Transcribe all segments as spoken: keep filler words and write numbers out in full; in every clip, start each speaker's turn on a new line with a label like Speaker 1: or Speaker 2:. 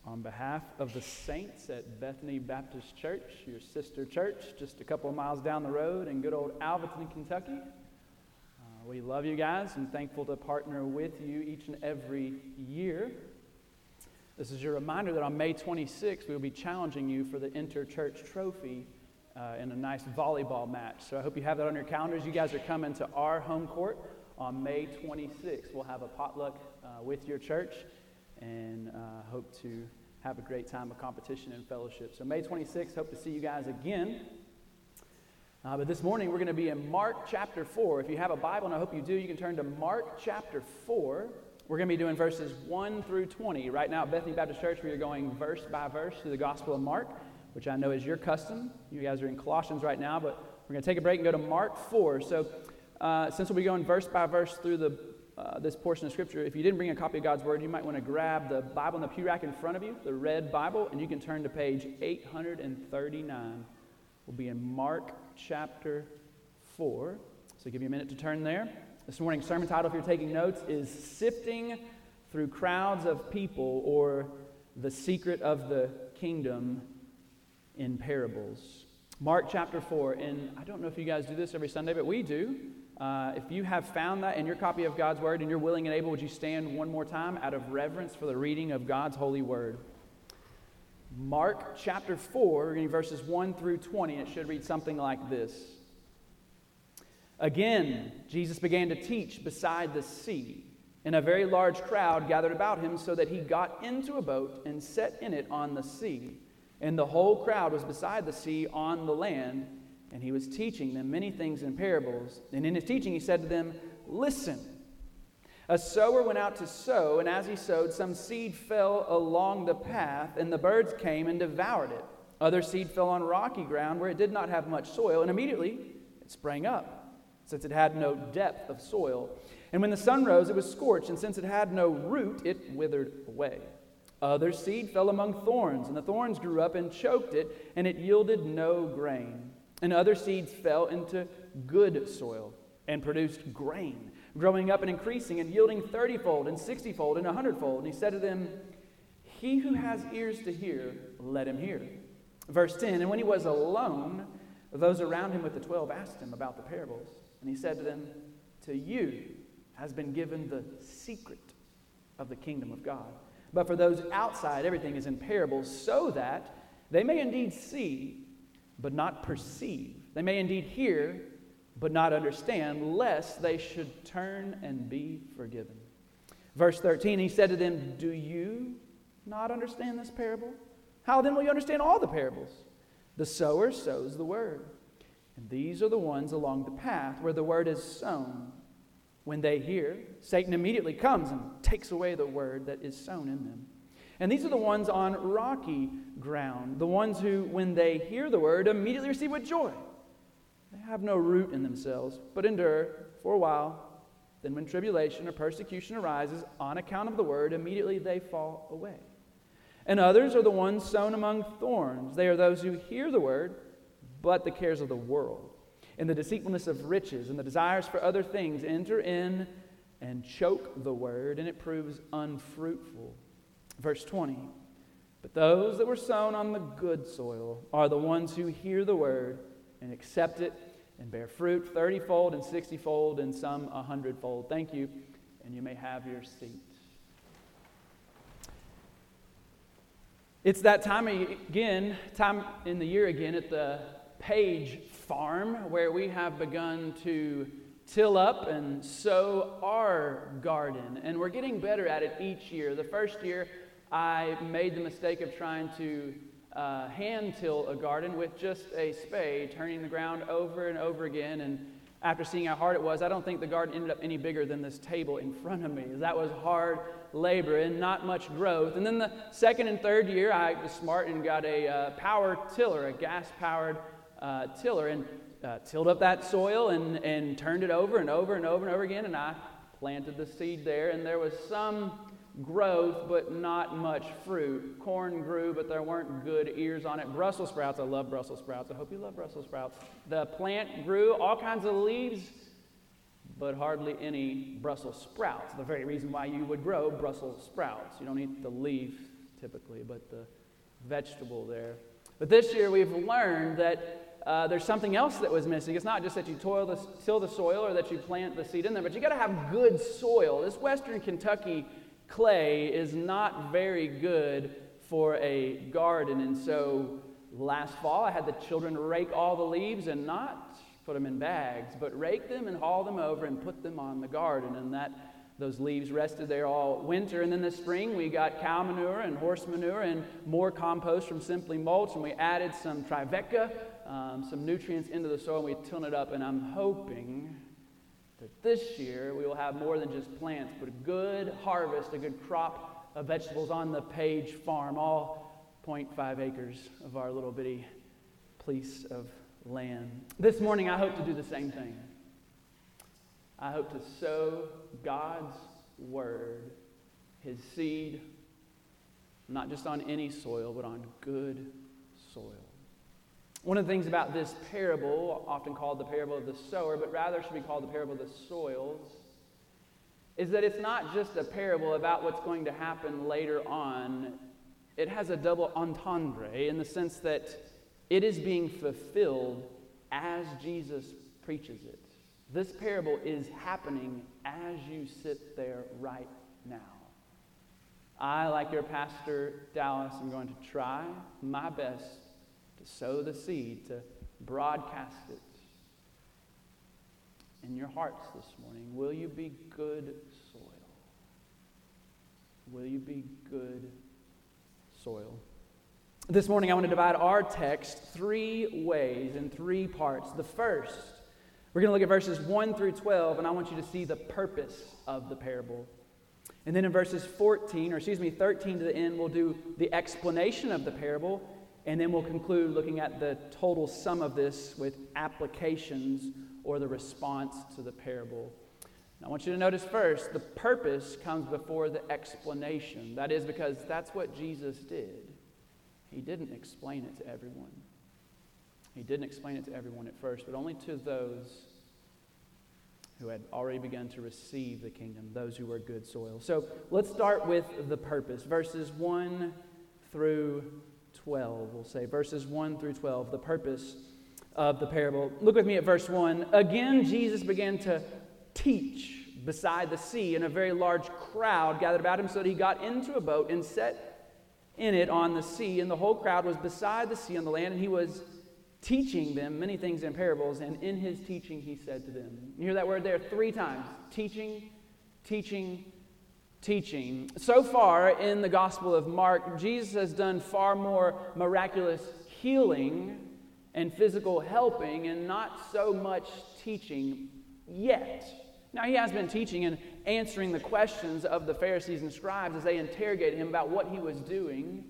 Speaker 1: On behalf of the saints at Bethany Baptist Church, your sister church, just a couple of miles down the road in good old Alvaton, Kentucky, uh, we love you guys and thankful to partner with you each and every year. This is your reminder that on May twenty-sixth, we will be challenging you for the Inter-Church Trophy uh, in a nice volleyball match. So I hope you have that on your calendars. You guys are coming to our home court on May twenty-sixth. We'll have a potluck uh, with your church and uh, hope to have a great time of competition and fellowship. So May twenty-sixth, hope to see you guys again. Uh, but this morning, we're going to be in Mark chapter four. If you have a Bible, and I hope you do, you can turn to Mark chapter four. We're going to be doing verses one through twenty. Right now at Bethany Baptist Church, we are going verse by verse through the Gospel of Mark, which I know is your custom. You guys are in Colossians right now, but we're going to take a break and go to Mark four. So uh, since we'll be going verse by verse through the Uh, this portion of Scripture, if you didn't bring a copy of God's Word, you might want to grab the Bible in the pew rack in front of you, the red Bible, and you can turn to page eight thirty-nine. We'll be in Mark chapter four. So give you a minute to turn there. This morning's sermon title, if you're taking notes, is Sifting Through Crowds of People, or The Secret of the Kingdom in Parables. Mark chapter four, and I don't know if you guys do this every Sunday, but we do. Uh, if you have found that in your copy of God's Word and you're willing and able, would you stand one more time out of reverence for the reading of God's holy Word? Mark chapter four, we're reading verses one through twenty, and it should read something like this. Again, Jesus began to teach beside the sea, and a very large crowd gathered about him, so that he got into a boat and set in it on the sea. And the whole crowd was beside the sea on the land, and he was teaching them many things in parables. And in his teaching he said to them, "Listen, a sower went out to sow, and as he sowed, some seed fell along the path, and the birds came and devoured it. Other seed fell on rocky ground where it did not have much soil, and immediately it sprang up, since it had no depth of soil. And when the sun rose, it was scorched, and since it had no root, it withered away. Other seed fell among thorns, and the thorns grew up and choked it, and it yielded no grain. And other seeds fell into good soil and produced grain, growing up and increasing and yielding thirty-fold and sixty-fold and a hundred-fold. And he said to them, He who has ears to hear, let him hear." Verse ten, and when he was alone, those around him with the twelve asked him about the parables. And he said to them, "To you has been given the secret of the kingdom of God. But for those outside, everything is in parables, so that they may indeed see, but not perceive. They may indeed hear, but not understand, lest they should turn and be forgiven." Verse thirteen, he said to them, "Do you not understand this parable? How then will you understand all the parables? The sower sows the word. And these are the ones along the path where the word is sown. When they hear, Satan immediately comes and takes away the word that is sown in them. And these are the ones on rocky ground, the ones who, when they hear the word, immediately receive with joy. They have no root in themselves, but endure for a while. Then when tribulation or persecution arises on account of the word, immediately they fall away. And others are the ones sown among thorns. They are those who hear the word, but the cares of the world, and the deceitfulness of riches, and the desires for other things enter in and choke the word, and it proves unfruitful." Verse twenty, "But those that were sown on the good soil are the ones who hear the word and accept it and bear fruit thirty-fold and sixty-fold and some a hundredfold." Thank you, and you may have your seat. It's that time again, time in the year again at the Page Farm, where we have begun to till up and sow our garden, and we're getting better at it each year. The first year, I made the mistake of trying to uh, hand till a garden with just a spade, turning the ground over and over again. And after seeing how hard it was, I don't think the garden ended up any bigger than this table in front of me. That was hard labor and not much growth. And then the second and third year, I was smart and got a uh, power tiller, a gas-powered uh, tiller, and uh, tilled up that soil and, and turned it over and over and over and over again. And I planted the seed there, and there was some growth, but not much fruit. Corn grew, but there weren't good ears on it. Brussels sprouts, I love Brussels sprouts. I hope you love Brussels sprouts. The plant grew, all kinds of leaves, but hardly any Brussels sprouts. The very reason why you would grow Brussels sprouts. You don't eat the leaf typically, but the vegetable there. But this year we've learned that uh, there's something else that was missing. It's not just that you toil the, till the soil or that you plant the seed in there, but you got to have good soil. This Western Kentucky clay is not very good for a garden, and so last fall I had the children rake all the leaves and not put them in bags, but rake them and haul them over and put them on the garden, and that those leaves rested there all winter. And then this spring we got cow manure and horse manure and more compost from Simply Mulch, and we added some Triveca, um, some nutrients into the soil, and we tilled it up. And I'm hoping that this year we will have more than just plants, but a good harvest, a good crop of vegetables on the Page farm, all zero point five acres of our little bitty piece of land. This morning I hope to do the same thing. I hope to sow God's Word, His seed, not just on any soil, but on good soil. One of the things about this parable, often called the parable of the sower, but rather should be called the parable of the soils, is that it's not just a parable about what's going to happen later on. It has a double entendre in the sense that it is being fulfilled as Jesus preaches it. This parable is happening as you sit there right now. I, like your pastor, Dallas, am going to try my best to sow the seed, to broadcast it in your hearts this morning. Will you be good soil? Will you be good soil? This morning I want to divide our text three ways, in three parts. The first, we're going to look at verses one through twelve, and I want you to see the purpose of the parable. And then in verses fourteen, or excuse me, thirteen to the end, we'll do the explanation of the parable, and then we'll conclude looking at the total sum of this with applications or the response to the parable. Now, I want you to notice first, the purpose comes before the explanation. That is because that's what Jesus did. He didn't explain it to everyone. He didn't explain it to everyone at first, but only to those who had already begun to receive the kingdom, those who were good soil. So let's start with the purpose. Verses one through twelve, we'll say. Verses one through twelve, the purpose of the parable. Look with me at verse one. Again, Jesus began to teach beside the sea, and a very large crowd gathered about him, so that he got into a boat and set in it on the sea. And the whole crowd was beside the sea on the land, and he was teaching them many things in parables, and in his teaching he said to them. You hear that word there three times. Teaching, teaching, teaching. So far in the Gospel of Mark, Jesus has done far more miraculous healing and physical helping, and not so much teaching yet. Now, he has been teaching and answering the questions of the Pharisees and scribes as they interrogated him about what he was doing.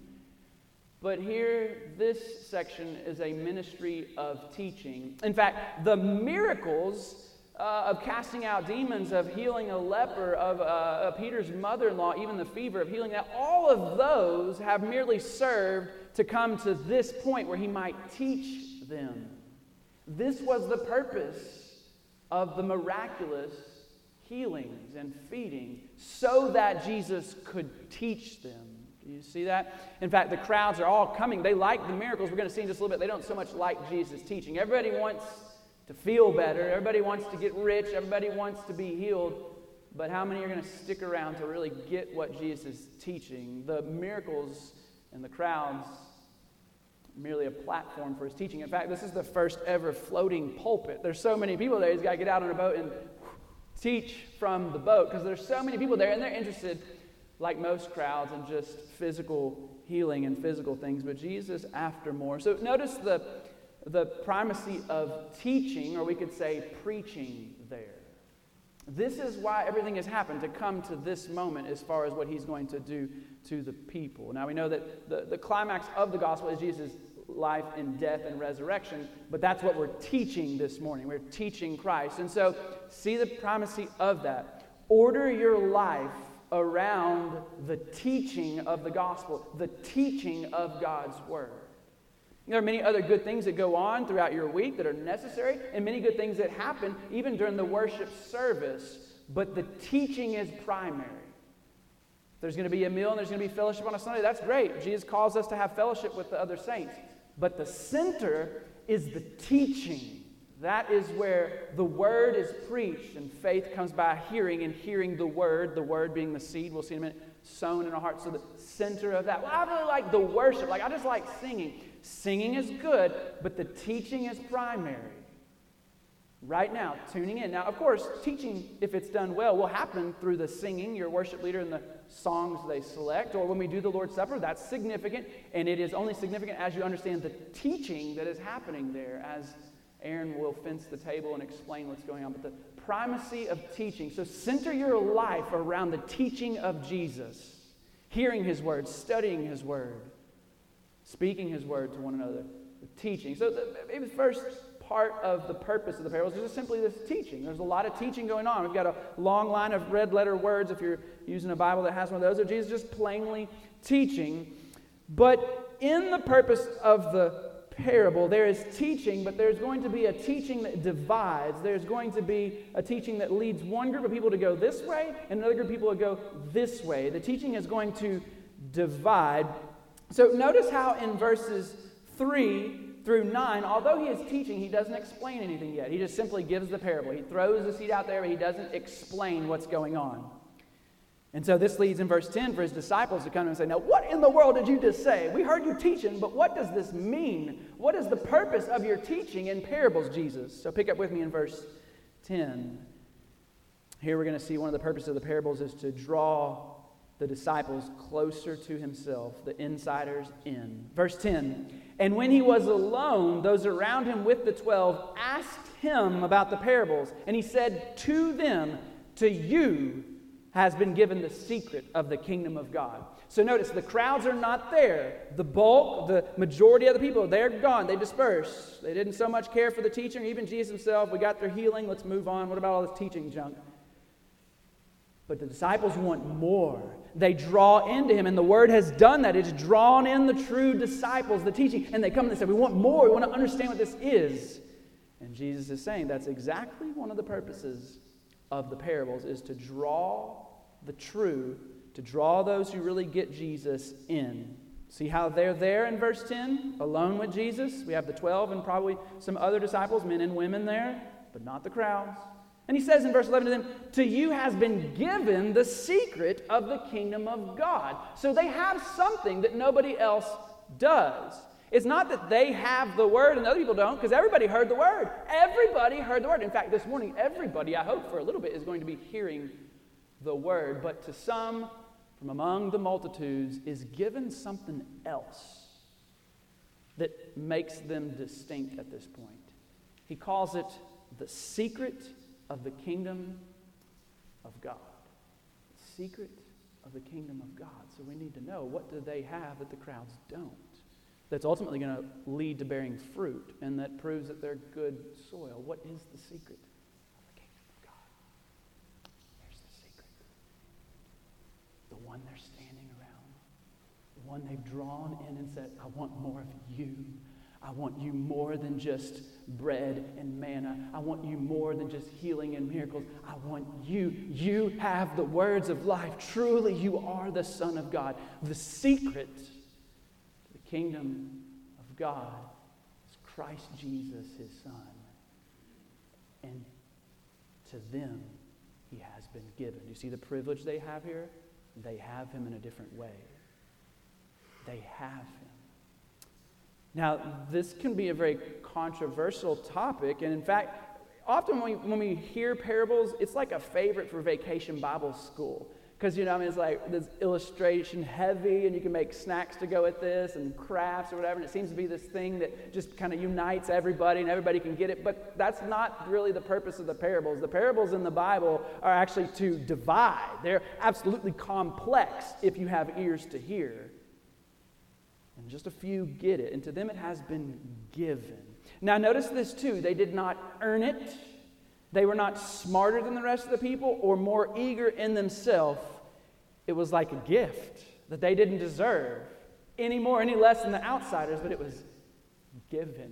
Speaker 1: But here, this section is a ministry of teaching. In fact, the miracles uh, of casting out demons, of healing a leper, of, uh, of Peter's mother-in-law, even the fever, of healing that, all of those have merely served to come to this point where he might teach them. This was the purpose of the miraculous healings and feeding, so that Jesus could teach them. Do you see that? In fact, the crowds are all coming. They like the miracles. We're going to see in just a little bit. They don't so much like Jesus' teaching. Everybody wants to feel better. Everybody wants to get rich. Everybody wants to be healed. But how many are going to stick around to really get what Jesus is teaching? The miracles and the crowds are merely a platform for his teaching. In fact, this is the first ever floating pulpit. There's so many people there. He's got to get out on a boat and teach from the boat, because there's so many people there, and they're interested, like most crowds, in just physical healing and physical things, but Jesus after more. So notice the, the primacy of teaching, or we could say preaching there. This is why everything has happened, to come to this moment as far as what he's going to do to the people. Now we know that the, the climax of the gospel is Jesus' life and death and resurrection, but that's what we're teaching this morning. We're teaching Christ. And so see the primacy of that. Order your life around the teaching of the gospel, the teaching of God's word. There are many other good things that go on throughout your week that are necessary, and many good things that happen even during the worship service, but the teaching is primary. If there's going to be a meal and there's going to be fellowship on a Sunday, that's great. Jesus calls us to have fellowship with the other saints. But the center is the teaching. That is where the word is preached, and faith comes by hearing, and hearing the word, the word being the seed, we'll see in a minute, sown in our hearts. So the center of that. Well, I really like the worship. Like, I just like singing. Singing is good, but the teaching is primary. Right now, tuning in. Now, of course, teaching, if it's done well, will happen through the singing, your worship leader and the songs they select, or when we do the Lord's Supper. That's significant, and it is only significant as you understand the teaching that is happening there, as Aaron will fence the table and explain what's going on. But the primacy of teaching. So center your life around the teaching of Jesus. Hearing His word, studying His word, speaking His word to one another. The teaching. So the, maybe the first part of the purpose of the parables is just simply this teaching. There's a lot of teaching going on. We've got a long line of red letter words if you're using a Bible that has one of those. Or Jesus just plainly teaching. But in the purpose of the parable, there is teaching, but there's going to be a teaching that divides. There's going to be a teaching that leads one group of people to go this way and another group of people to go this way. The teaching is going to divide. So notice how in verses three through nine, although he is teaching, he doesn't explain anything yet. He just simply gives the parable. He throws the seed out there, but he doesn't explain what's going on. And so this leads in verse ten for his disciples to come and say, now what in the world did you just say? We heard you teaching, but what does this mean? What is the purpose of your teaching in parables, Jesus? So pick up with me in verse ten. Here we're going to see one of the purposes of the parables is to draw the disciples closer to himself, the insiders in. Verse ten, and when he was alone, those around him with the twelve asked him about the parables. And he said to them, to you has been given the secret of the kingdom of God. So notice, the crowds are not there. The bulk, the majority of the people, they're gone. They dispersed. They didn't so much care for the teaching, even Jesus himself. We got their healing. Let's move on. What about all this teaching junk? But the disciples want more. They draw into him, and the word has done that. It's drawn in the true disciples, the teaching, and they come and they say, we want more. We want to understand what this is. And Jesus is saying that's exactly one of the purposes of the parables, is to draw the true, to draw those who really get Jesus in. See how they're there in verse ten, alone with Jesus? We have the twelve and probably some other disciples, men and women there, but not the crowds. And he says in verse eleven to them, to you has been given the secret of the kingdom of God. So they have something that nobody else does. It's not that they have the word and other people don't, because everybody heard the word. Everybody heard the word. In fact, this morning, everybody, I hope for a little bit, is going to be hearing the word. But to some from among the multitudes is given something else that makes them distinct at this point. He calls it the secret of the kingdom of God. The secret of the kingdom of God. So we need to know, what do they have that the crowds don't? That's ultimately going to lead to bearing fruit, and that proves that they're good soil. What is the secret of the kingdom of God? There's the secret. The one they're standing around. The one they've drawn in and said, I want more of you. I want you more than just bread and manna. I want you more than just healing and miracles. I want you. You have the words of life. Truly, you are the Son of God. The secret to the kingdom of God is Christ Jesus, his Son. And to them, he has been given. You see the privilege they have here? They have him in a different way. They have him. Now, this can be a very controversial topic, and in fact, often when we, when we hear parables, it's like a favorite for Vacation Bible School. Because, you know, I mean, it's like this illustration heavy, and you can make snacks to go with this, and crafts or whatever, and it seems to be this thing that just kind of unites everybody, and everybody can get it, but that's not really the purpose of the parables. The parables in the Bible are actually to divide. They're absolutely complex if you have ears to hear. And just a few get it. And to them it has been given. Now notice this too. They did not earn it. They were not smarter than the rest of the people or more eager in themselves. It was like a gift that they didn't deserve any more, any less than the outsiders, but it was given.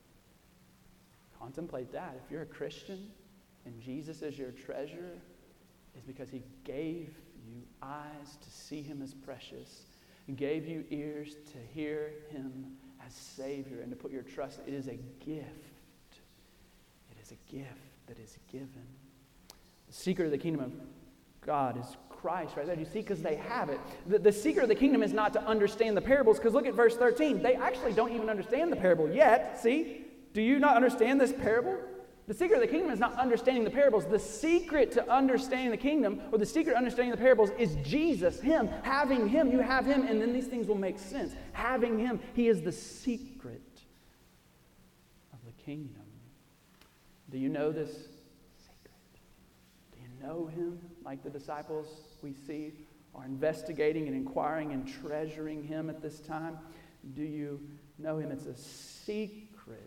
Speaker 1: Contemplate that. If you're a Christian and Jesus is your treasure, it's because he gave you eyes to see him as precious, and gave you ears to hear him as Savior and to put your trust. It is a gift. It is a gift that is given. The secret of the kingdom of God is Christ, right there. Do you see? Because they have it. The, the secret of the kingdom is not to understand the parables, because look at verse thirteen. They actually don't even understand the parable yet. See? Do you not understand this parable? The secret of the kingdom is not understanding the parables. The secret to understanding the kingdom, or the secret to understanding the parables, is Jesus, him. Having him, you have him, and then these things will make sense. Having him, he is the secret of the kingdom. Do you know this secret? Do you know him like the disciples we see are investigating and inquiring and treasuring him at this time? Do you know him? It's a secret.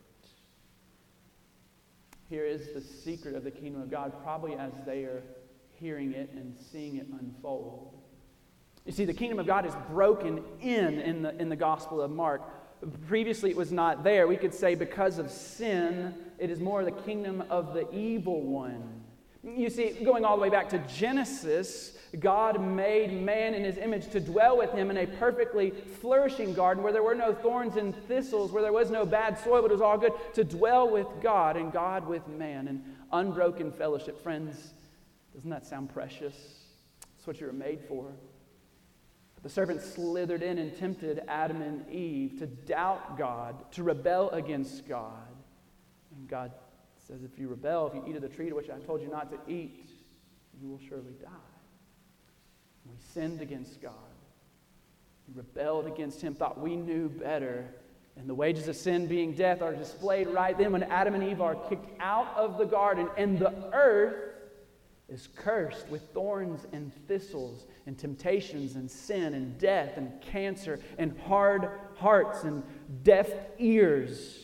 Speaker 1: Here is the secret of the kingdom of God, probably as they are hearing it and seeing it unfold. You see, the kingdom of God is broken in in the, in the Gospel of Mark. Previously, it was not there. We could say because of sin, it is more the kingdom of the evil one. You see, going all the way back to Genesis, God made man in his image to dwell with him in a perfectly flourishing garden where there were no thorns and thistles, where there was no bad soil, but it was all good, to dwell with God and God with man in unbroken fellowship. Friends, doesn't that sound precious? That's what you were made for. But the serpent slithered in and tempted Adam and Eve to doubt God, to rebel against God. And God says, if you rebel, if you eat of the tree to which I told you not to eat, you will surely die. We sinned against God. We rebelled against him, thought we knew better. And the wages of sin being death are displayed right then when Adam and Eve are kicked out of the garden, and the earth is cursed with thorns and thistles and temptations and sin and death and cancer and hard hearts and deaf ears.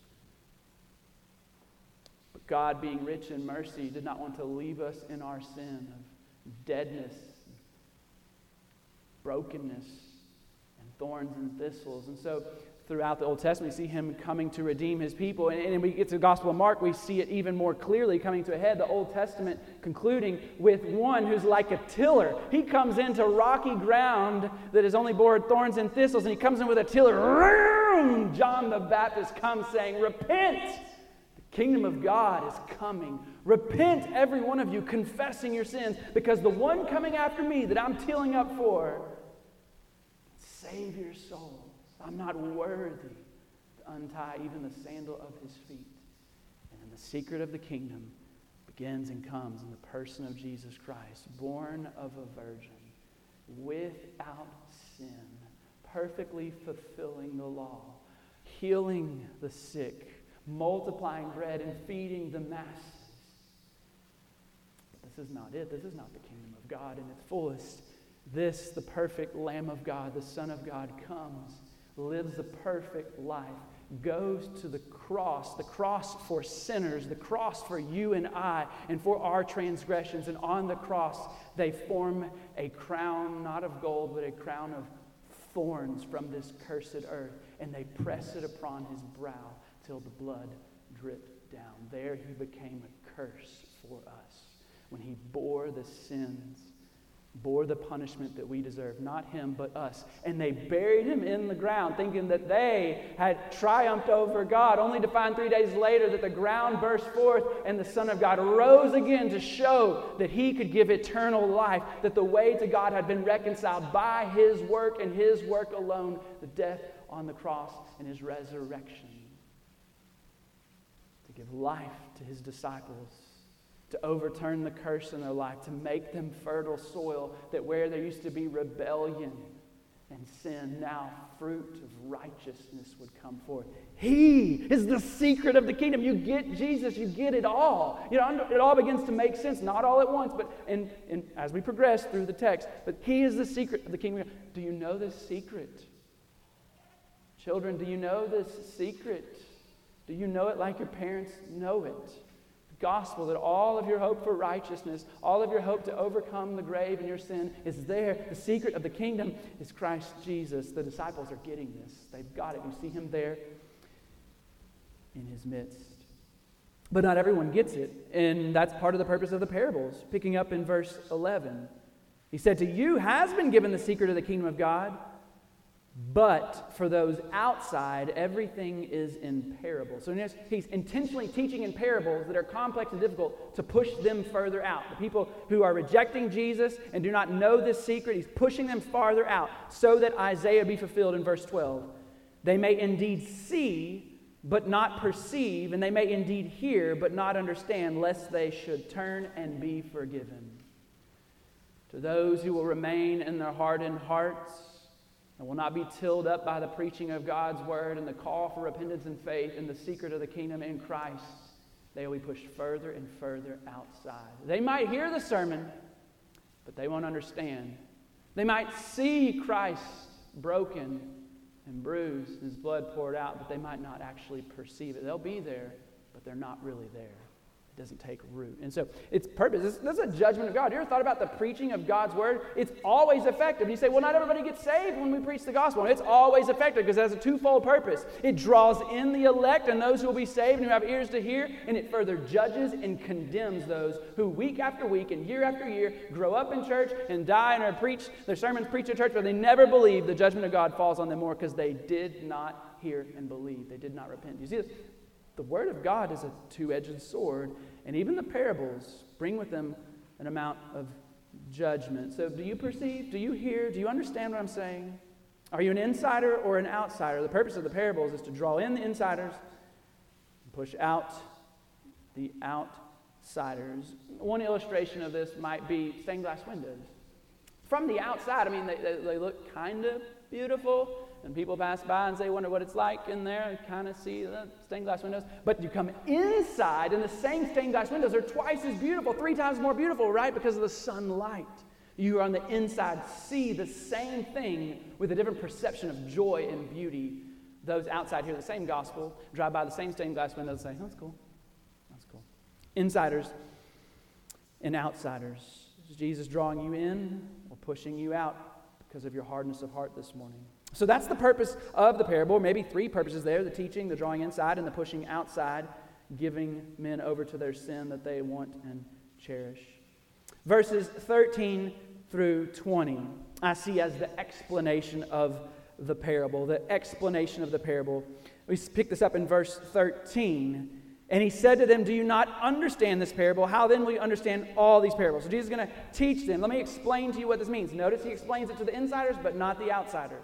Speaker 1: But God, being rich in mercy, did not want to leave us in our sin of deadness, brokenness, and thorns and thistles. And so throughout the Old Testament, we see him coming to redeem his people. And, and we get to the Gospel of Mark, we see it even more clearly coming to a head. The Old Testament concluding with one who's like a tiller. He comes into rocky ground that has only borne thorns and thistles, and he comes in with a tiller. John the Baptist comes saying, repent! The kingdom of God is coming. Repent, every one of you, confessing your sins, because the one coming after me that I'm tilling up for, save your souls. I'm not worthy to untie even the sandal of his feet. And then the secret of the kingdom begins and comes in the person of Jesus Christ, born of a virgin, without sin, perfectly fulfilling the law, healing the sick, multiplying bread and feeding the masses. But this is not it. This is not the kingdom of God in its fullest. This, the perfect Lamb of God, the Son of God, comes, lives the perfect life, goes to the cross, the cross for sinners, the cross for you and I, and for our transgressions. And on the cross, they form a crown, not of gold, but a crown of thorns from this cursed earth. And they press it upon his brow till the blood dripped down. There he became a curse for us when he bore the sins, bore the punishment that we deserve. Not him, but us. And they buried him in the ground, thinking that they had triumphed over God, only to find three days later that the ground burst forth and the Son of God rose again to show that he could give eternal life, that the way to God had been reconciled by his work and his work alone, the death on the cross and his resurrection, to give life to his disciples, to overturn the curse in their life, to make them fertile soil, that where there used to be rebellion and sin, now fruit of righteousness would come forth. He is the secret of the kingdom. You get Jesus, you get it all. You know, it all begins to make sense, not all at once, but in, in, as we progress through the text. But he is the secret of the kingdom. Do you know this secret? Children, do you know this secret? Do you know it like your parents know it? Gospel, that all of your hope for righteousness, all of your hope to overcome the grave and your sin is there. The secret of the kingdom is Christ Jesus. The disciples are getting this. They've got it. You see him there in his midst. But not everyone gets it, and that's part of the purpose of the parables. Picking up in verse eleven, He said, to you has been given the secret of the kingdom of God, but for those outside, everything is in parables. So he's intentionally teaching in parables that are complex and difficult to push them further out. The people who are rejecting Jesus and do not know this secret, he's pushing them farther out so that Isaiah be fulfilled in verse twelve. They may indeed see, but not perceive, and they may indeed hear, but not understand, lest they should turn and be forgiven. To those who will remain in their hardened hearts, and will not be tilled up by the preaching of God's word and the call for repentance and faith in the secret of the kingdom in Christ, they will be pushed further and further outside. They might hear the sermon, but they won't understand. They might see Christ broken and bruised, his blood poured out, but they might not actually perceive it. They'll be there, but they're not really there. It doesn't take root. And so its purpose, this, this is a judgment of God. You ever thought about the preaching of God's word? It's always effective. And you say, well, not everybody gets saved when we preach the gospel. And it's always effective because it has a twofold purpose. It draws in the elect and those who will be saved and who have ears to hear, and it further judges and condemns those who week after week and year after year grow up in church and die and are preached, their sermons preached in church, but they never believe the judgment of God falls on them more because they did not hear and believe. They did not repent. You see this? The word of God is a two-edged sword, and even the parables bring with them an amount of judgment. So do you perceive? Do you hear? Do you understand what I'm saying? Are you an insider or an outsider? The purpose of the parables is to draw in the insiders and push out the outsiders. One illustration of this might be stained glass windows. From the outside, I mean, they, they, they look kind of beautiful. And people pass by and say, wonder what it's like in there. You kind of see the stained glass windows. But you come inside, and the same stained glass windows are twice as beautiful, three times more beautiful, right? Because of the sunlight. You on the inside see the same thing with a different perception of joy and beauty. Those outside hear the same gospel, drive by the same stained glass windows and say, oh, that's cool. That's cool. Insiders and outsiders. Is Jesus drawing you in or pushing you out because of your hardness of heart this morning? So that's the purpose of the parable. Maybe three purposes there: the teaching, the drawing inside, and the pushing outside, giving men over to their sin that they want and cherish. Verses thirteen through twenty, I see as the explanation of the parable. The explanation of the parable. We pick this up in verse thirteen. And he said to them, do you not understand this parable? How then will you understand all these parables? So Jesus is going to teach them. Let me explain to you what this means. Notice he explains it to the insiders, but not the outsiders.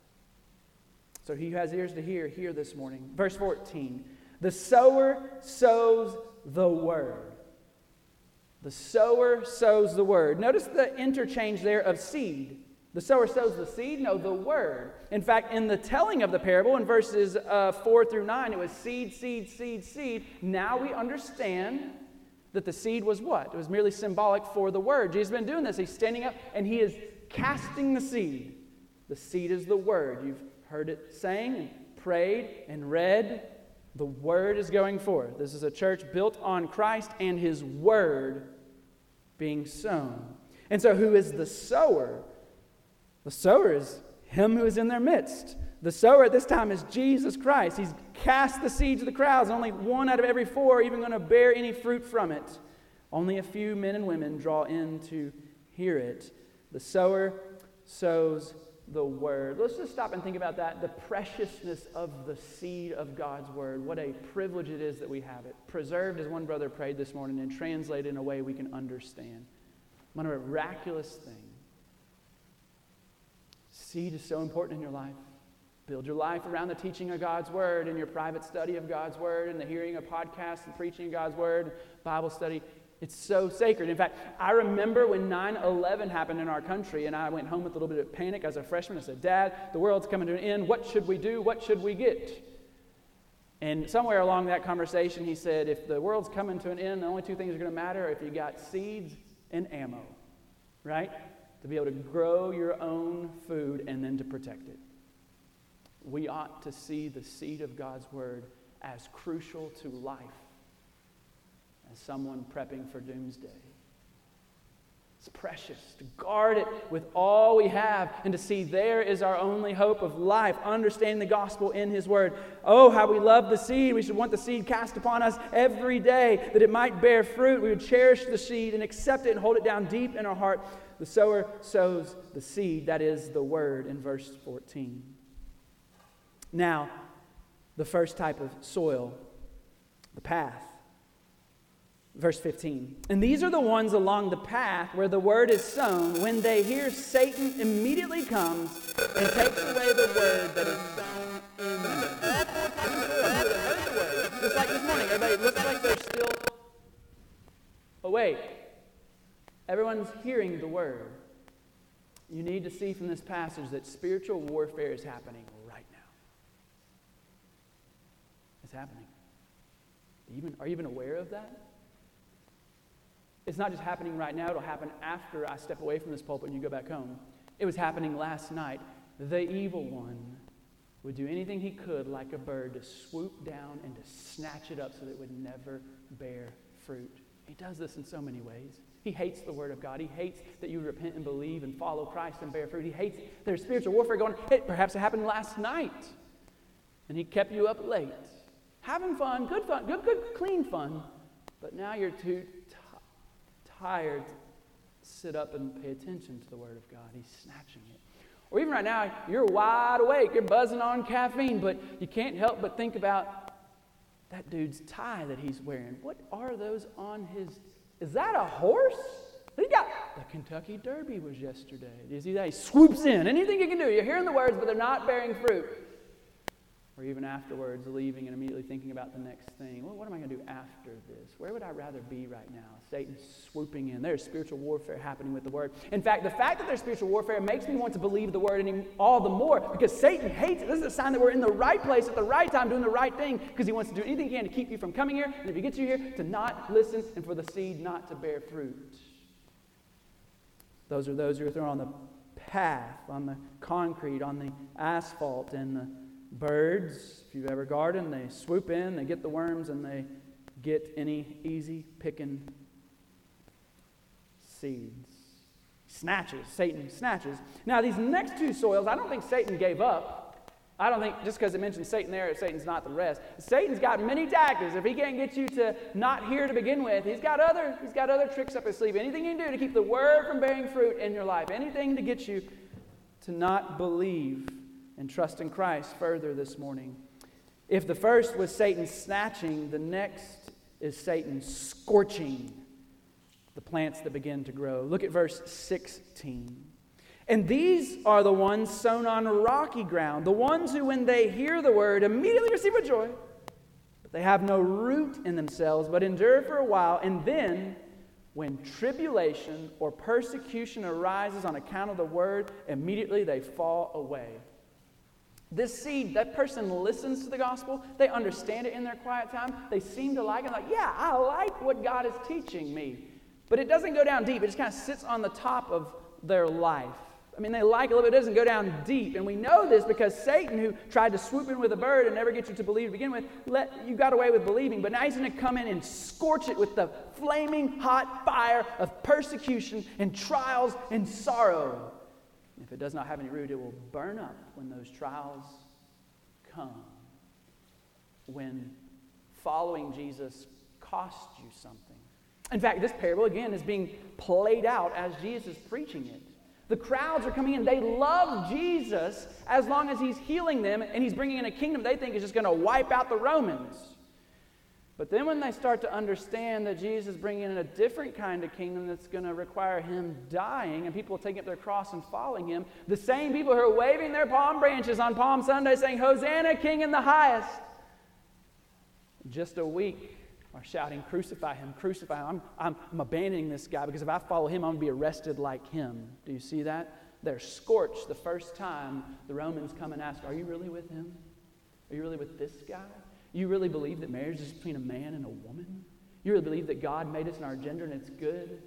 Speaker 1: So he who has ears to hear, hear this morning. Verse fourteen. The sower sows the word. The sower sows the word. Notice the interchange there of seed. The sower sows the seed? No, the word. In fact, in the telling of the parable, in verses uh, four through nine, it was seed, seed, seed, seed. Now we understand that the seed was what? It was merely symbolic for the word. Jesus has been doing this. He's standing up and he is casting the seed. The seed is the word. You've heard it sang and prayed and read. The word is going forth. This is a church built on Christ and his word being sown. And so who is the sower? The sower is him who is in their midst. The sower at this time is Jesus Christ. He's cast the seed to the crowds. Only one out of every four are even going to bear any fruit from it. Only a few men and women draw in to hear it. The sower sows the word. Let's just stop and think about that. The preciousness of the seed of God's word. What a privilege it is that we have it. Preserved, as one brother prayed this morning, and translated in a way we can understand. What a miraculous thing. Seed is so important in your life. Build your life around the teaching of God's word and your private study of God's word and the hearing of podcasts and preaching of God's word, Bible study. It's so sacred. In fact, I remember when nine eleven happened in our country, and I went home with a little bit of panic as a freshman. I said, Dad, the world's coming to an end. What should we do? What should we get? And somewhere along that conversation, he said, if the world's coming to an end, the only two things are going to matter are if you got seeds and ammo, right? To be able to grow your own food and then to protect it. We ought to see the seed of God's word as crucial to life as someone prepping for doomsday. It's precious to guard it with all we have and to see there is our only hope of life, understanding the gospel in his word. Oh, how we love the seed. We should want the seed cast upon us every day that it might bear fruit. We would cherish the seed and accept it and hold it down deep in our heart. The sower sows the seed, that is the word, in verse fourteen. Now, the first type of soil, the path. Verse fifteen. And these are the ones along the path where the word is sown. When they hear, Satan immediately comes and takes away the word that is sown in them. That's what type of soil. They heard the word. Just like this morning, everybody looks like they're still awake. Everyone's hearing the word. You need to see from this passage that spiritual warfare is happening right now. It's happening. Even, are you even aware of that? It's not just happening right now. It'll happen after I step away from this pulpit and you go back home. It was happening last night. The evil one would do anything he could, like a bird, to swoop down and to snatch it up so that it would never bear fruit. He does this in so many ways. He hates the word of God. He hates that you repent and believe and follow Christ and bear fruit. He hates there's spiritual warfare going on. Hey, perhaps it happened last night. And he kept you up late. Having fun, good fun, good, good, clean fun. But now you're too t- tired to sit up and pay attention to the word of God. He's snatching it. Or even right now, you're wide awake. You're buzzing on caffeine, but you can't help but think about that dude's tie that he's wearing. What are those on his... Is that a horse? He got... The Kentucky Derby was yesterday. Do you see that? He swoops in. Anything you can do. You're hearing the words, but they're not bearing fruit. Or even afterwards, leaving and immediately thinking about the next thing. Well, what am I going to do after this? Where would I rather be right now? Satan's swooping in. There's spiritual warfare happening with the word. In fact, the fact that there's spiritual warfare makes me want to believe the word any, all the more, because Satan hates it. This is a sign that we're in the right place at the right time, doing the right thing, because he wants to do anything he can to keep you from coming here, and if he gets you here, to not listen and for the seed not to bear fruit. Those are those who are thrown on the path, on the concrete, on the asphalt, and the birds, if you've ever gardened, they swoop in, they get the worms, and they get any easy picking seeds. Snatches. Satan snatches. Now, these next two soils, I don't think Satan gave up. I don't think just because it mentions Satan there, Satan's not the rest. Satan's got many tactics. If he can't get you to not hear to begin with, he's got other, he's got other tricks up his sleeve. Anything you can do to keep the word from bearing fruit in your life. Anything to get you to not believe and trust in Christ further this morning. If the first was Satan snatching, the next is Satan scorching the plants that begin to grow. Look at verse sixteen. And these are the ones sown on rocky ground, the ones who, when they hear the word, immediately receive with joy. But they have no root in themselves, but endure for a while, and then, when tribulation or persecution arises on account of the word, immediately they fall away. This seed, that person listens to the gospel, they understand it in their quiet time, they seem to like it, like, yeah, I like what God is teaching me. But it doesn't go down deep, it just kind of sits on the top of their life. I mean, they like it a little bit, it doesn't go down deep. And we know this because Satan, who tried to swoop in with a bird and never get you to believe to begin with, let you got away with believing, but now he's going to come in and scorch it with the flaming hot fire of persecution and trials and sorrow. If it does not have any root, it will burn up when those trials come. When following Jesus costs you something. In fact, this parable, again, is being played out as Jesus is preaching it. The crowds are coming in. They love Jesus as long as he's healing them and he's bringing in a kingdom they think is just going to wipe out the Romans. But then when they start to understand that Jesus is bringing in a different kind of kingdom that's going to require him dying and people taking up their cross and following him, the same people who are waving their palm branches on Palm Sunday saying, Hosanna, King in the highest, just a week are shouting, crucify him, crucify him. I'm, I'm, I'm abandoning this guy because if I follow him, I'm going to be arrested like him. Do you see that? They're scorched the first time the Romans come and ask, are you really with him? Are you really with this guy? You really believe that marriage is between a man and a woman? You really believe that God made us in our gender and it's good?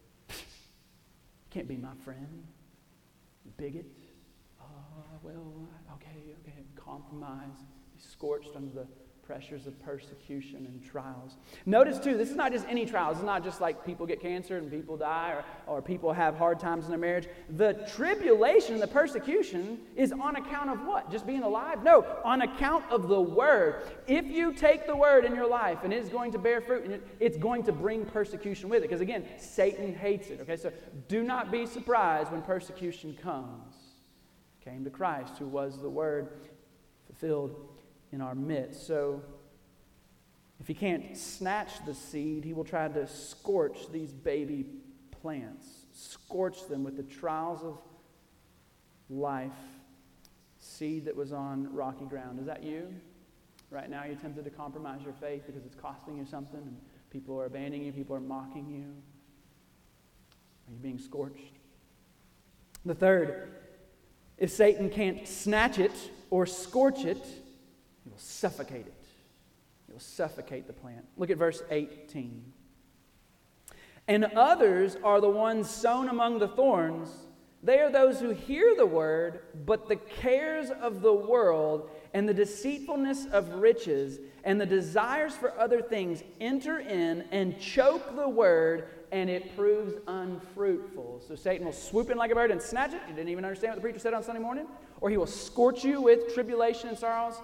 Speaker 1: Can't be my friend. Bigot. Oh, well, okay, okay. Compromise. Be scorched under the pressures of persecution and trials. Notice too, this is not just any trials. It's not just like people get cancer and people die or, or people have hard times in their marriage. The tribulation, the persecution is on account of what? Just being alive? No, on account of the Word. If you take the Word in your life and it's going to bear fruit, and it's going to bring persecution with it. Because again, Satan hates it. Okay, so do not be surprised when persecution comes. Came to Christ, who was the Word fulfilled in our midst. So if he can't snatch the seed, he will try to scorch these baby plants, scorch them with the trials of life. Seed that was on rocky ground. Is that you? Right now you're tempted to compromise your faith because it's costing you something and people are abandoning you, people are mocking you. Are you being scorched? The third, if Satan can't snatch it or scorch it, he will suffocate it. He will suffocate the plant. Look at verse eighteen. And others are the ones sown among the thorns. They are those who hear the word, but the cares of the world and the deceitfulness of riches and the desires for other things enter in and choke the word, and it proves unfruitful. So Satan will swoop in like a bird and snatch it. You didn't even understand what the preacher said on Sunday morning. Or he will scorch you with tribulation and sorrows.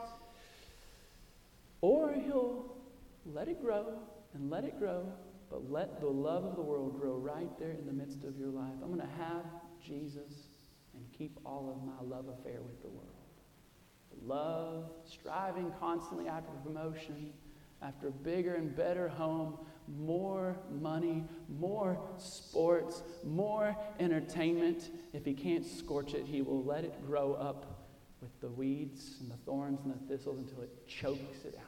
Speaker 1: Or he'll let it grow and let it grow, but let the love of the world grow right there in the midst of your life. I'm going to have Jesus and keep all of my love affair with the world. Love, striving constantly after promotion, after a bigger and better home, more money, more sports, more entertainment. If he can't scorch it, he will let it grow up with the weeds and the thorns and the thistles until it chokes it out.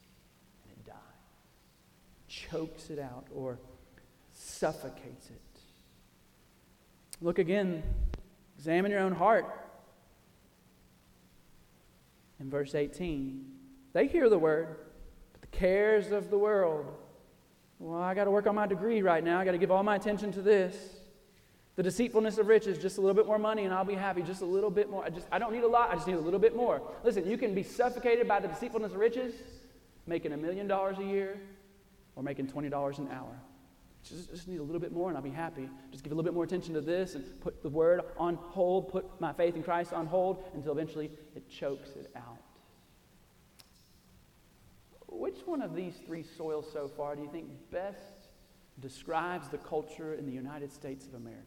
Speaker 1: Chokes it out or suffocates it. Look again, examine your own heart. In verse eighteen, they hear the word, but the cares of the world. Well, I got to work on my degree right now. I got to give all my attention to this. The deceitfulness of riches, just a little bit more money and I'll be happy. Just a little bit more. I just I don't need a lot. I just need a little bit more. Listen, you can be suffocated by the deceitfulness of riches, making a million dollars a year, or making twenty dollars an hour. Just, just need a little bit more and I'll be happy. Just give a little bit more attention to this and put the word on hold, put my faith in Christ on hold until eventually it chokes it out. Which one of these three soils so far do you think best describes the culture in the United States of America?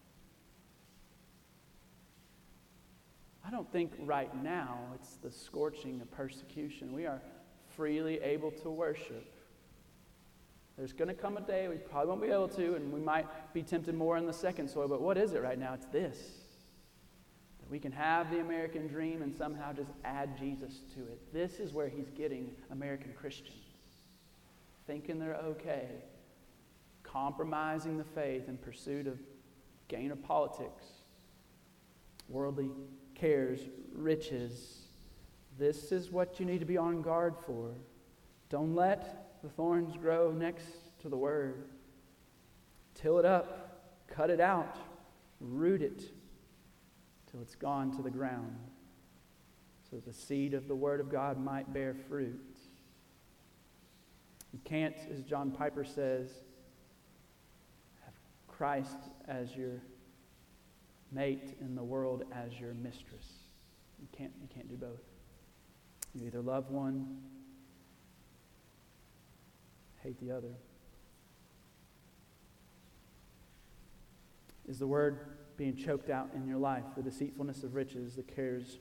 Speaker 1: I don't think right now it's the scorching of persecution. We are freely able to worship. There's going to come a day we probably won't be able to, and we might be tempted more in the second soil, but what is it right now? It's this. That we can have the American dream and somehow just add Jesus to it. This is where he's getting American Christians. Thinking they're okay. Compromising the faith in pursuit of gain of politics. Worldly cares, riches. This is what you need to be on guard for. Don't let the thorns grow next to the word. Till it up, cut it out, root it till it's gone to the ground, so that the seed of the word of God might bear fruit. You can't, as John Piper says, have Christ as your mate and the world as your mistress. You can't, you can't do both. You either love one, hate the other. Is the word being choked out in your life? The deceitfulness of riches, the cares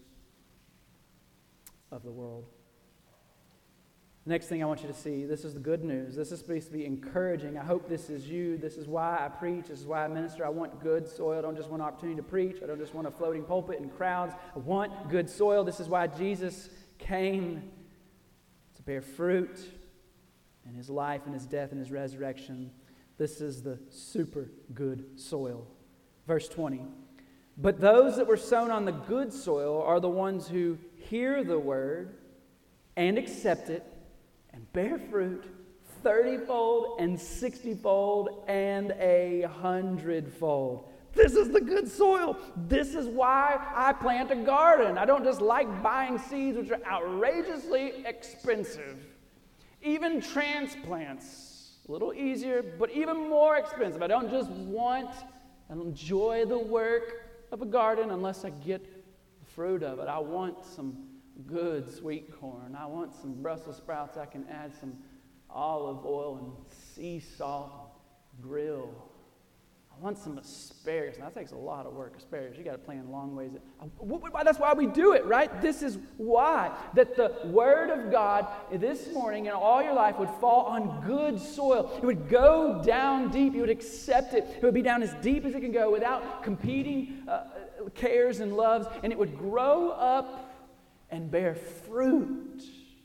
Speaker 1: of the world. The next thing I want you to see, this is the good news. This is supposed to be encouraging. I hope this is you. This is why I preach. This is why I minister. I want good soil. I don't just want an opportunity to preach. I don't just want a floating pulpit and crowds. I want good soil. This is why Jesus came to bear fruit. And his life and his death and his resurrection. This is the super good soil. Verse twenty. But those that were sown on the good soil are the ones who hear the word and accept it and bear fruit thirty-fold and sixty-fold and a hundredfold. This is the good soil. This is why I plant a garden. I don't just like buying seeds, which are outrageously expensive. Even transplants, a little easier, but even more expensive. I don't just want and enjoy the work of a garden unless I get the fruit of it. I want some good sweet corn. I want some Brussels sprouts. I can add some olive oil and sea salt, grill. I want some asparagus. Now, that takes a lot of work, asparagus. You got to plant a long ways. That's why we do it, right? This is why. That the Word of God this morning and all your life would fall on good soil. It would go down deep. You would accept it. It would be down as deep as it can go without competing uh, cares and loves. And it would grow up and bear fruit.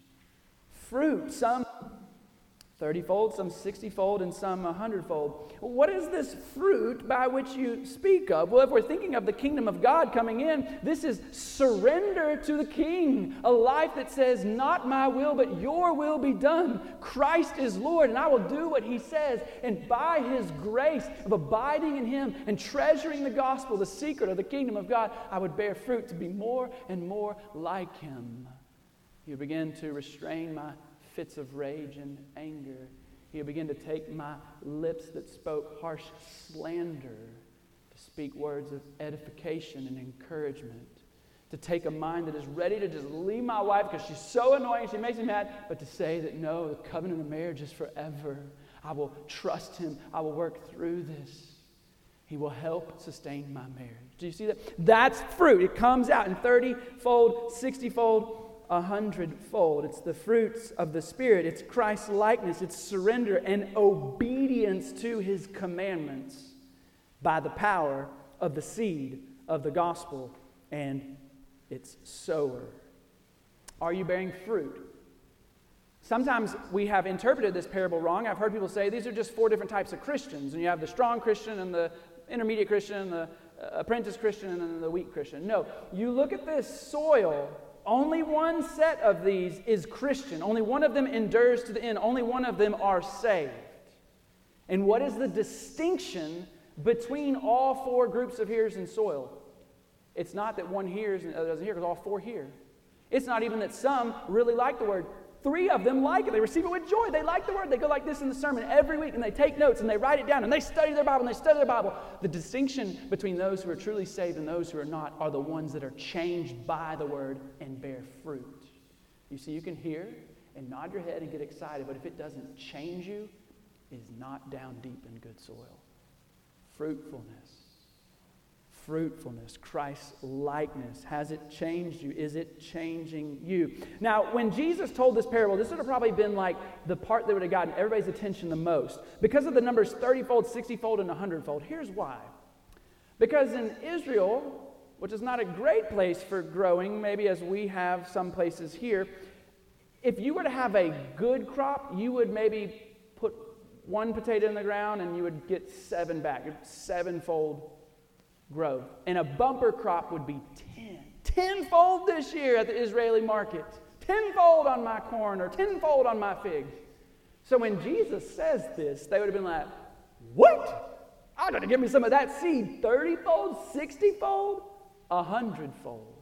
Speaker 1: Fruit. Some thirty-fold, some sixty-fold, and some one hundred-fold. What is this fruit by which you speak of? Well, if we're thinking of the kingdom of God coming in, this is surrender to the King. A life that says, not my will, but your will be done. Christ is Lord, and I will do what he says. And by his grace of abiding in him and treasuring the gospel, the secret of the kingdom of God, I would bear fruit to be more and more like him. You begin to restrain my fits of rage and anger. He'll begin to take my lips that spoke harsh slander to speak words of edification and encouragement. To take a mind that is ready to just leave my wife because she's so annoying, she makes me mad, but to say that no, the covenant of marriage is forever. I will trust him. I will work through this. He will help sustain my marriage. Do you see that? That's fruit. It comes out in thirty-fold, sixty-fold, a hundredfold. It's the fruits of the Spirit. It's Christ's likeness. It's surrender and obedience to his commandments by the power of the seed of the gospel and its sower. Are you bearing fruit? Sometimes we have interpreted this parable wrong. I've heard people say these are just four different types of Christians. And you have the strong Christian and the intermediate Christian, the apprentice Christian, and then the weak Christian. No, you look at this soil. Only one set of these is Christian. Only one of them endures to the end. Only one of them are saved. And what is the distinction between all four groups of hearers in soil? It's not that one hears and the other doesn't hear, because all four hear. It's not even that some really like the word. Three of them like it. They receive it with joy. They like the word. They go like this in the sermon every week, and they take notes, and they write it down, and they study their Bible, and they study their Bible. The distinction between those who are truly saved and those who are not are the ones that are changed by the word and bear fruit. You see, you can hear and nod your head and get excited, but if it doesn't change you, it is not down deep in good soil. Fruitfulness. Fruitfulness, Christ's likeness. Has it changed you? Is it changing you? Now, when Jesus told this parable, this would have probably been like the part that would have gotten everybody's attention the most. Because of the numbers thirty-fold, sixty-fold, and one hundred-fold. Here's why. Because in Israel, which is not a great place for growing, maybe as we have some places here, if you were to have a good crop, you would maybe put one potato in the ground and you would get seven back, sevenfold growth. And a bumper crop would be ten. Tenfold this year at the Israeli market. Tenfold on my corn or tenfold on my figs. So when Jesus says this, they would have been like, what? I got to give me some of that seed. thirty-fold, sixty-fold, a hundred-fold.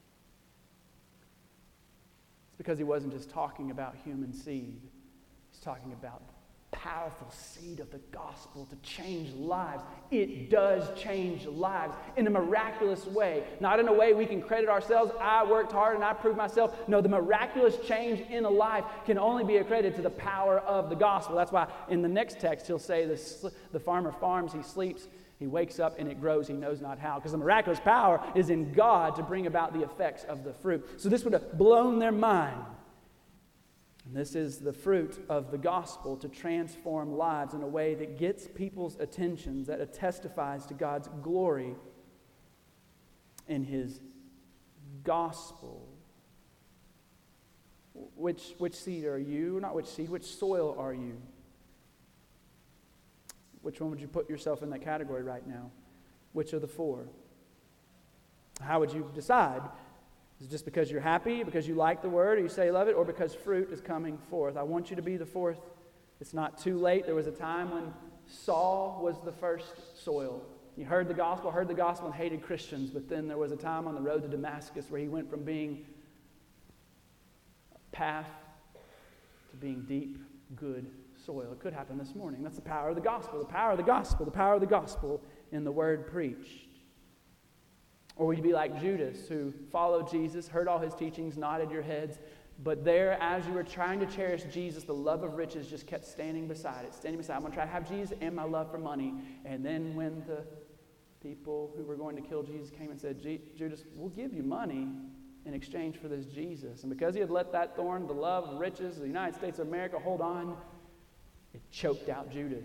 Speaker 1: It's because he wasn't just talking about human seed. He's talking about powerful seed of the gospel to change lives. It does change lives in a miraculous way. Not in a way we can credit ourselves. I worked hard and I proved myself. No, the miraculous change in a life can only be accredited to the power of the gospel. That's why in the next text he'll say this, the farmer farms, he sleeps, he wakes up and it grows, he knows not how. Because the miraculous power is in God to bring about the effects of the fruit. So this would have blown their mind. And this is the fruit of the gospel to transform lives in a way that gets people's attentions, that it testifies to God's glory in his gospel. Which, which seed are you? Not which seed, which soil are you? Which one would you put yourself in that category right now? Which of the four? How would you decide? Is it just because you're happy, because you like the word, or you say you love it, or because fruit is coming forth? I want you to be the fourth. It's not too late. There was a time when Saul was the first soil. He heard the gospel, heard the gospel, and hated Christians. But then there was a time on the road to Damascus where he went from being a path to being deep, good soil. It could happen this morning. That's the power of the gospel, the power of the gospel, the power of the gospel in the word preached. Or would you be like Judas, who followed Jesus, heard all his teachings, nodded your heads, but there, as you were trying to cherish Jesus, the love of riches just kept standing beside it, standing beside. I'm going to try to have Jesus and my love for money. And then when the people who were going to kill Jesus came and said, Judas, we'll give you money in exchange for this Jesus. And because he had let that thorn, the love of riches of the United States of America, hold on, it choked out Judas.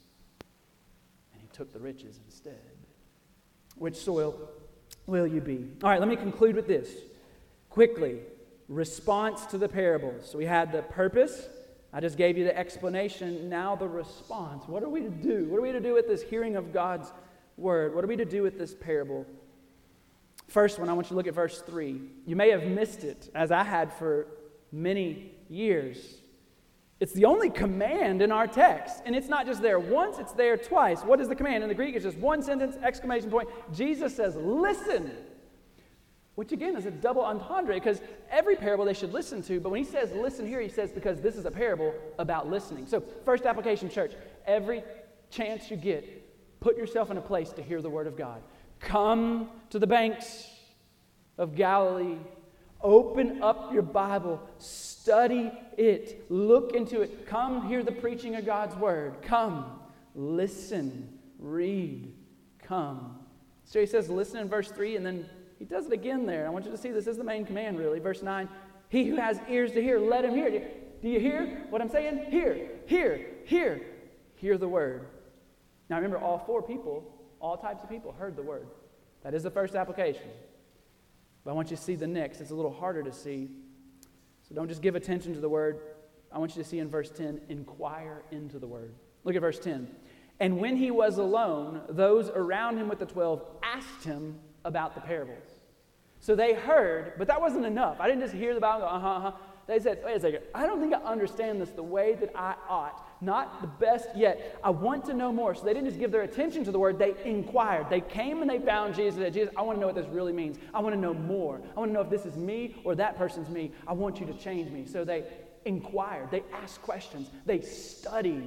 Speaker 1: And he took the riches instead. Which soil will you be? All right, let me conclude with this. Quickly, response to the parables. So we had the purpose. I just gave you the explanation. Now the response. What are we to do? What are we to do with this hearing of God's word? What are we to do with this parable? First one, I want you to look at verse three. You may have missed it, as I had for many years. It's the only command in our text. And it's not just there once, it's there twice. What is the command? In the Greek, it's just one sentence, exclamation point. Jesus says, listen. Which again is a double entendre, because every parable they should listen to, but when he says listen here, he says because this is a parable about listening. So first application, church, every chance you get, put yourself in a place to hear the word of God. Come to the banks of Galilee. Open up your Bible. Study it. Look into it. Come hear the preaching of God's word. Come. Listen. Read. Come. So he says listen in verse three, and then he does it again there. I want you to see this is the main command, really. Verse nine, he who has ears to hear, let him hear. Do you hear what I'm saying? Hear, hear, hear. Hear the word. Now remember, all four people, all types of people heard the word. That is the first application. But I want you to see the next. It's a little harder to see. So don't just give attention to the word. I want you to see in verse ten, inquire into the word. Look at verse ten. And when he was alone, those around him with the twelve asked him about the parables. So they heard, but that wasn't enough. I didn't just hear the Bible and go, uh-huh, uh-huh. They said, wait a second, I don't think I understand this the way that I ought. Not the best yet. I want to know more. So they didn't just give their attention to the word, they inquired. They came and they found Jesus and said, Jesus, I want to know what this really means. I want to know more. I want to know if this is me or that person's me. I want you to change me. So they inquired. They asked questions. They studied.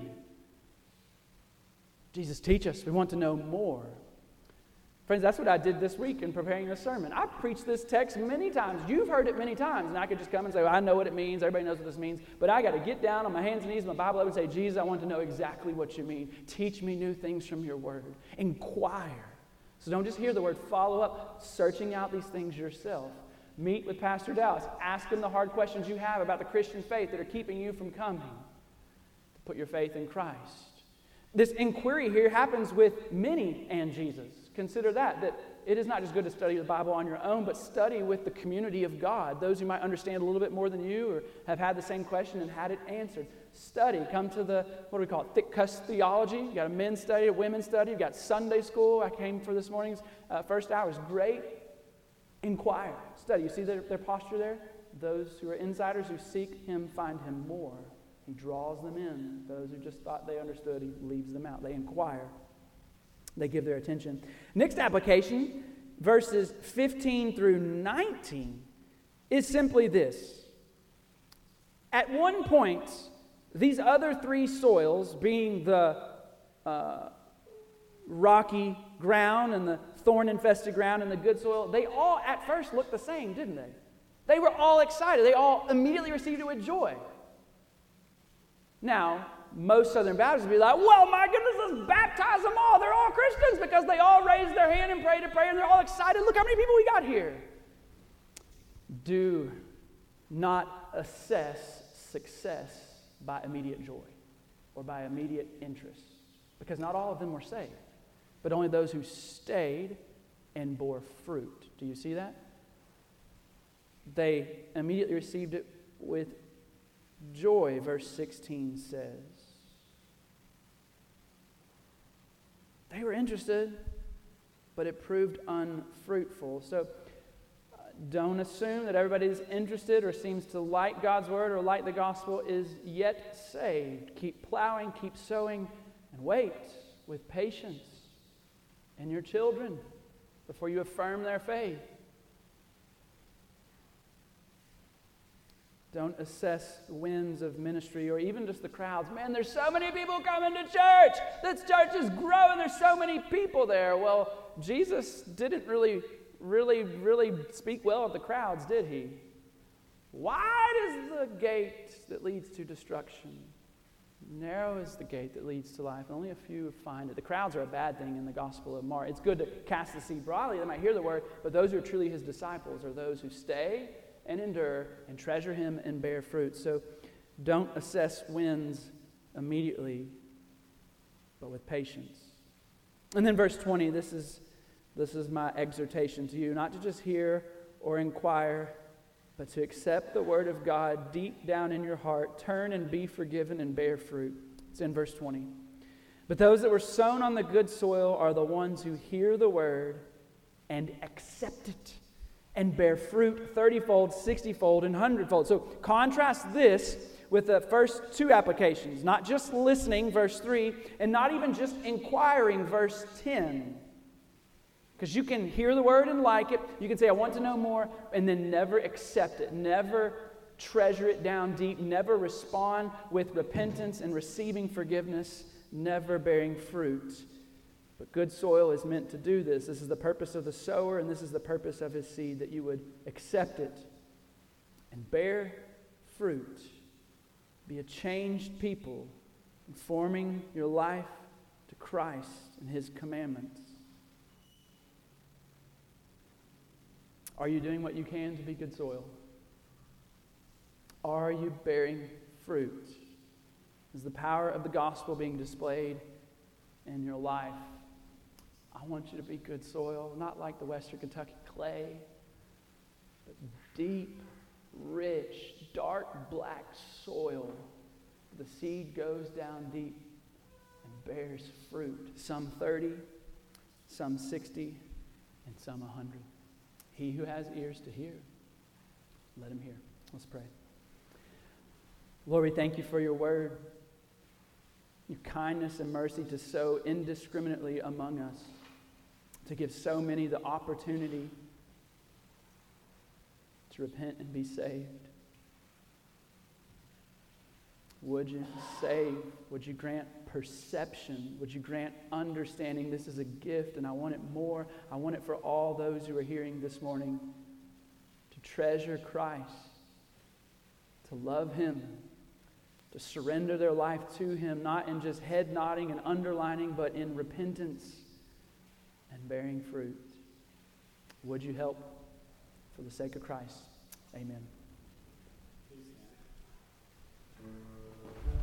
Speaker 1: Jesus, teach us. We want to know more. Friends, that's what I did this week in preparing this sermon. I've preached this text many times. You've heard it many times. And I could just come and say, well, I know what it means. Everybody knows what this means. But I got to get down on my hands and knees, my Bible, and say, Jesus, I want to know exactly what you mean. Teach me new things from your word. Inquire. So don't just hear the word. Follow up, searching out these things yourself. Meet with Pastor Dallas. Ask him the hard questions you have about the Christian faith that are keeping you from coming to put your faith in Christ. This inquiry here happens with many and Jesus. Consider that, that it is not just good to study the Bible on your own, but study with the community of God, those who might understand a little bit more than you or have had the same question and had it answered. Study. Come to the, what do we call it, thick cuss theology. You got a men's study, a women's study. You got Sunday school. I came for this morning's uh, first hour. It's great. Inquire. Study. You see their, their posture there? Those who are insiders who seek him find him more. He draws them in. Those who just thought they understood, he leaves them out. They inquire. They give their attention. Next application, verses fifteen through nineteen, is simply this. At one point, these other three soils, being the uh, rocky ground and the thorn-infested ground and the good soil, they all at first looked the same, didn't they? They were all excited. They all immediately received it with joy. Now, most Southern Baptists would be like, well, my goodness, let's baptize them all. They're all Christians because they all raised their hand and prayed a prayer and they're all excited. Look how many people we got here. Do not assess success by immediate joy or by immediate interest, because not all of them were saved, but only those who stayed and bore fruit. Do you see that? They immediately received it with joy, verse sixteen says. They were interested, but it proved unfruitful. So uh, don't assume that everybody is interested or seems to like God's word or like the gospel is yet saved. Keep plowing, keep sowing, and wait with patience. and your children before you affirm their faith. Don't assess the winds of ministry or even just the crowds. Man, there's so many people coming to church. This church is growing. There's so many people there. Well, Jesus didn't really, really, really speak well of the crowds, did he? Wide is the gate that leads to destruction. Narrow is the gate that leads to life. Only a few find it. The crowds are a bad thing in the Gospel of Mark. It's good to cast the seed broadly. They might hear the word, but those who are truly his disciples are those who stay and endure and treasure him and bear fruit. So don't assess winds immediately, but with patience. And then verse twenty, this is, this is my exhortation to you, not to just hear or inquire, but to accept the word of God deep down in your heart, turn and be forgiven and bear fruit. It's in verse twenty. But those that were sown on the good soil are the ones who hear the word and accept it and bear fruit thirty-fold, sixty-fold, and one hundred-fold. So contrast this with the first two applications, not just listening, verse three, and not even just inquiring, verse ten. Because you can hear the word and like it, you can say, I want to know more, and then never accept it, never treasure it down deep, never respond with repentance and receiving forgiveness, never bearing fruit. But good soil is meant to do this. This is the purpose of the sower, and this is the purpose of his seed, that you would accept it and bear fruit. Be a changed people, conforming your life to Christ and his commandments. Are you doing what you can to be good soil? Are you bearing fruit? Is the power of the gospel being displayed in your life? I want you to be good soil, not like the Western Kentucky clay, but deep, rich, dark black soil. The seed goes down deep and bears fruit. Some thirty, some sixty, and some one hundred. He who has ears to hear, let him hear. Let's pray. Lord, we thank you for your word, your kindness and mercy to sow indiscriminately among us, to give so many the opportunity to repent and be saved. Would you save? Would you grant perception? Would you grant understanding? This is a gift, and I want it more. I want it for all those who are hearing this morning to treasure Christ, to love him, to surrender their life to him, not in just head nodding and underlining, but in repentance and bearing fruit. Would you help for the sake of Christ? Amen.